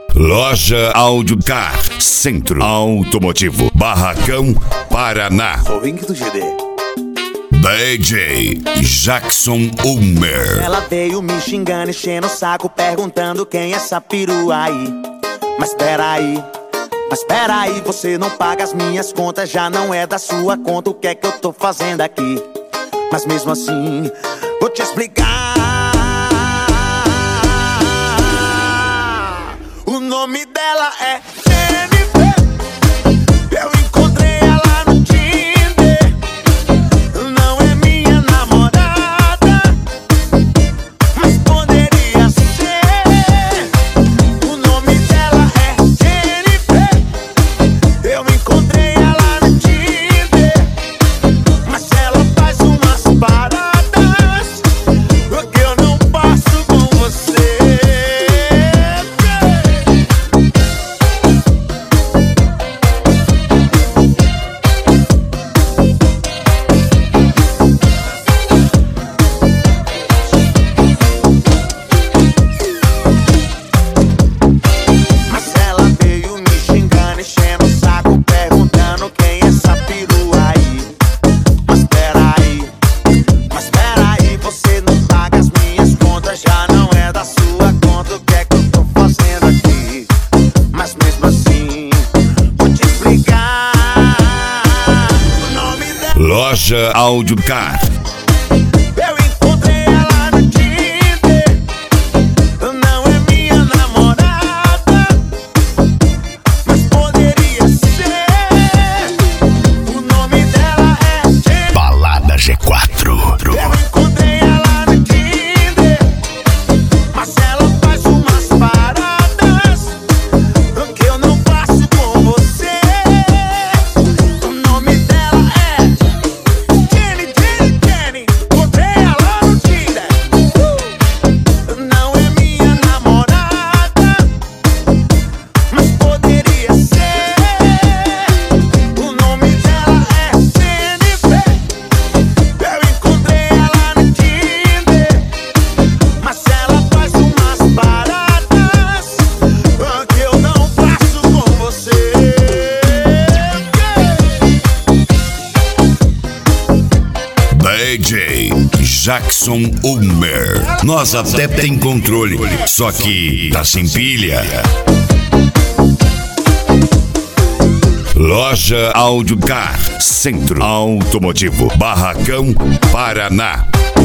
Loja Audiocar, Centro Automotivo, Barracão, Paraná. Sou o Link do GD. DJ Jackson Ulmer. Ela veio me xingando, enchendo o saco, perguntando quem é essa perua aí. Mas peraí, você não paga as minhas contas, já não é da sua conta, o que é que eu tô fazendo aqui? Mas mesmo assim, vou te explicar. O nome dela é Jennifer. Eu encontrei ela no Tinder. Não é minha namorada, mas poderia ser. O nome dela é Jennifer. Eu encontrei ela no Tinder, mas ela faz umas paradas que eu não passo com você. Loja Audiocar. Eu encontrei ela no Tinder. Não é minha namorada, mas poderia ser. O nome dela é Jennifer. Balada G4. Eu encontrei ela no Tinder, mas ela faz umas paradas que eu não faço com você. O nome dela é Jenny. Encontrei ela no Tinder. Não é minha namorada, mas poderia ser. O nome dela é Jennifer. Eu encontrei ela no Tinder, mas ela faz umas paradas que eu não faço com você. DJ Jackson Ulmer. Nós até tem controle, só que tá sem pilha. Loja Audiocar, Centro Automotivo, Barracão, Paraná.